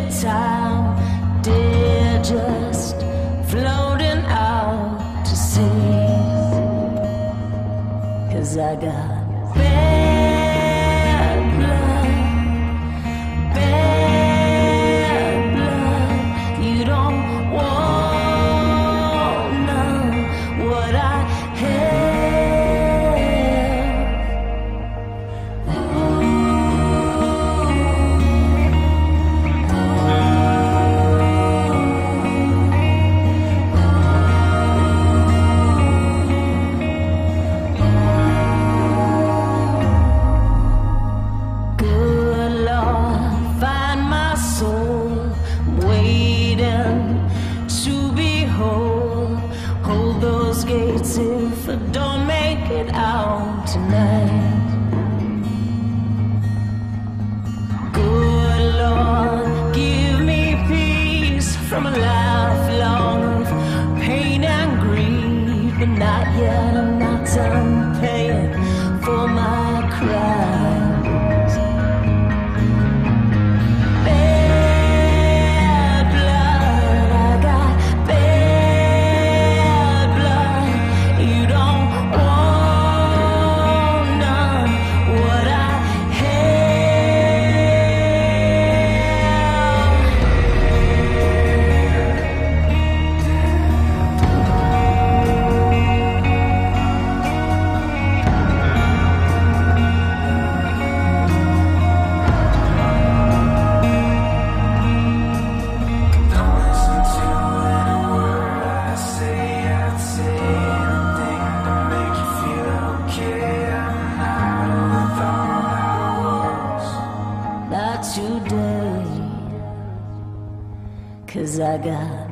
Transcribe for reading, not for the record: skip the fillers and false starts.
time, dear, just floating out to sea. 'Cause I got bad blood, bad blood. You don't want know what I have. Gates if I don't make it out tonight. Good Lord, give me peace from a life long of pain and grief. But not yet, I'm not done paying for my crimes. Today, 'cause I got